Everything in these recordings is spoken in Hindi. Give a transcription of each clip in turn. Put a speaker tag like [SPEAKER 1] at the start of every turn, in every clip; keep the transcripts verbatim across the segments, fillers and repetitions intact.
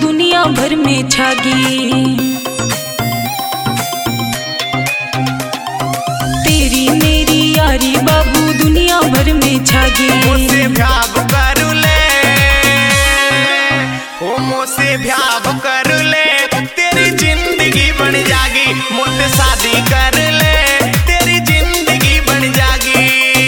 [SPEAKER 1] दुनिया भर में छागी। तेरी मेरी यारी बाबू दुनिया भर में छागी।
[SPEAKER 2] मोसे भ्याव कर ले, ओ मोसे भ्याव कर ले, तेरी जिंदगी बन जागी। मुझसे शादी कर ले, तेरी जिंदगी बन जागी।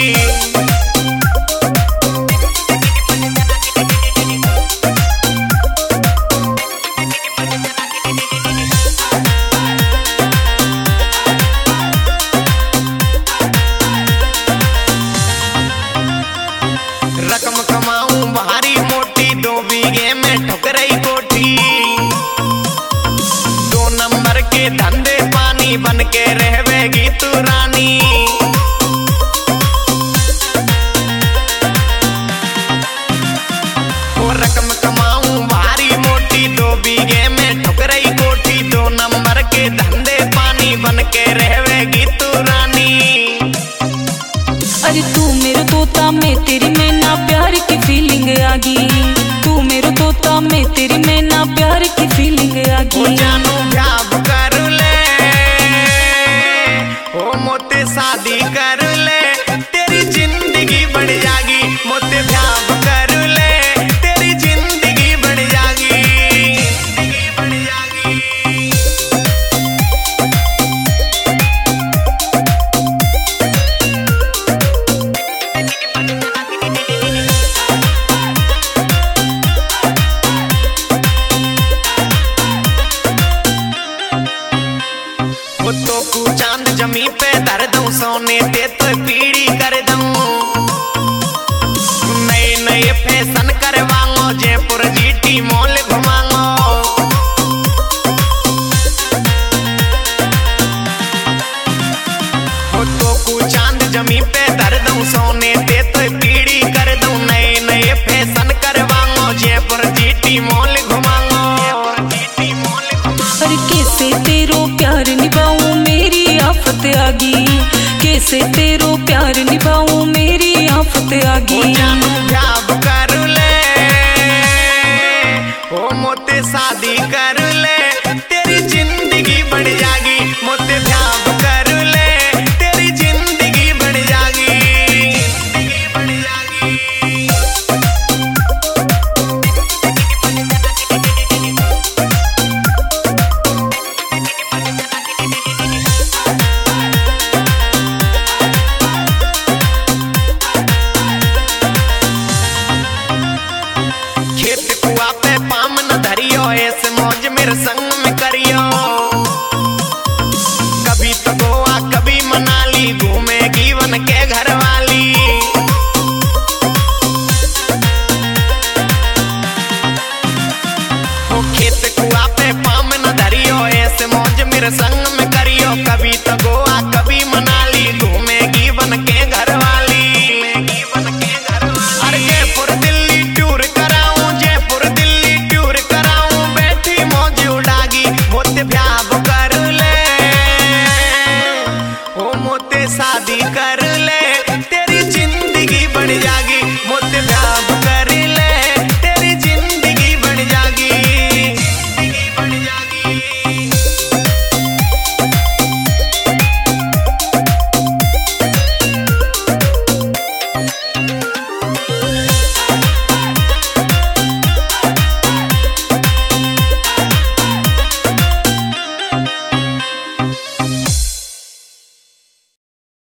[SPEAKER 2] रकम कमाऊं भारी मोटी, दो बीघे में ठुकरई कोठी। दो नंबर के धंधे पानी बन के रहवेगी तू रानी। वो रकम कमाऊं भारी मोटी, दो बीघे में ठुकरई कोठी। दो नंबर के धंधे पानी बन के रहवेगी तू रानी।
[SPEAKER 1] अरे तू मेरा तोता मैं तेरी मैना, प्यार की फीलिंग आगी। तू मेरा तोता मैं तेरी मैना, प्यार की फीलिंग आगी।
[SPEAKER 2] ओ जानू भ्याव कर ले, ओ मोते शादी कर ले, तेरी जिंदगी बढ़ जागी। मोते भ्याव कर ले, तेरी जिंदगी बढ़ जागी, जिंदगी बढ़ जागी। तो कु चांद जमी पे धर दूं, सोने ते तो पीड़ी कर दूं। नए नए फैशन करवाओ, जयपुर जीटी मॉल घुमाओ। तो कु चांद जमी पे धर दूं, सोने ते तो पीड़ी कर दूं। नए नए फैशन करवाओ, जयपुर जीटी मॉल घुमाओ।
[SPEAKER 1] अरे कैसे तेरो प्यार निभाऊं मेरी आफत आगी। कैसे तेरो प्यार निभाऊं मेरी आफत आगी।
[SPEAKER 2] ओ जानू भ्याव कर ले, ओ मोते शादी कर ले, तेरी जिंदगी बढ़ जागी। मोते भ्याव कर ले, तेरी जिंदगी बढ़ जागी, जिंदगी बढ़ जागी। खेत कुआ पे पाम न धरियो, ऐसे मौज मेरे संग में करियो। कभी तो गोवा कभी मनाली, घूमेगी वन के घर वाली। ओ खेत कुआ पे पाम न धरियो, ऐसे मौज मेरे संग